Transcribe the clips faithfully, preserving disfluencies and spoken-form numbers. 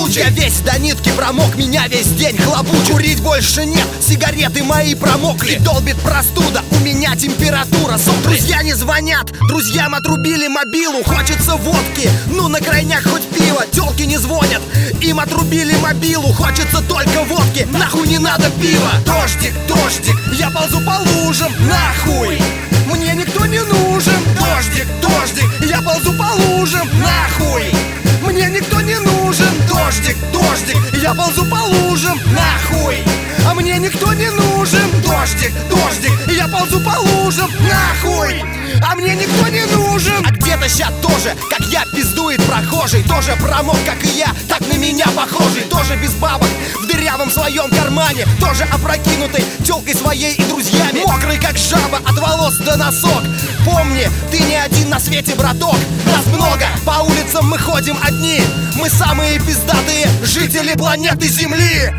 случай. Я весь до нитки промок, меня весь день хлобучит. Курить больше нет, сигареты мои промокли. И долбит простуда, у меня температура сопли. Друзья не звонят, друзьям отрубили мобилу. Хочется водки, ну на крайняк хоть пиво. Тёлки не звонят, им отрубили мобилу. Хочется только водки, нахуй не надо пива. Дождик, дождик, я ползу по лужам, нахуй мне никто не нужен. Дождик, дождик, я ползу по лужам, нахуй мне никто не нужен. Дождик, дождик, я ползу по лужам, нахуй а мне никто не нужен. Дождик, дождик, я ползу по лужам, нахуй а мне никто не нужен. А где-то ща тоже, как я, пиздует прохожий. Тоже промок, как и я, так на меня похожий. Тоже без бабок, в дырявом своем кармане. Тоже опрокинутый тёлкой своей и друзьями. Мокрый, как жаба, от волос до носок. Помни, ты не один на свете, браток. Нас много, по улицам мы ходим одни. Мы самые пиздатые жители планеты Земли.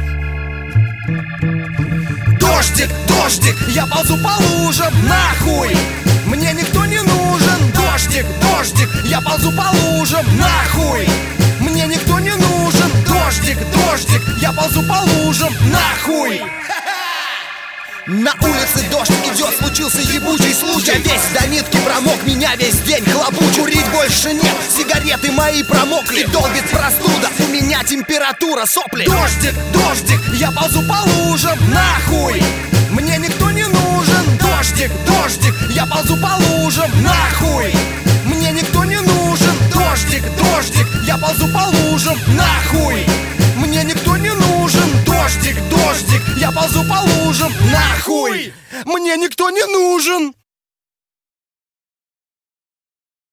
Дождик, дождик, я ползу по лужам, нахуй мне никто не нужен. Дождик, дождик, я ползу по лужам, нахуй мне никто не нужен. Дождик, дождик, я ползу по лужам, нахуй. На улице дождь идет, случился ебучий случай. Я весь до нитки промок, меня весь день хлобучит. Курить больше нет, сигареты мои промокли. И долбит простуда, у меня температура сопли. Дождик, дождик, я ползу по лужам, нахуй мне никто не нужен. Дождик, дождик, я ползу по лужам, нахуй мне никто не нужен. Дождик, дождик, я ползу по лужам, нахуй мне никто не нужен. Дождик, дождик, я ползу по лужам, нахуй мне никто не нужен.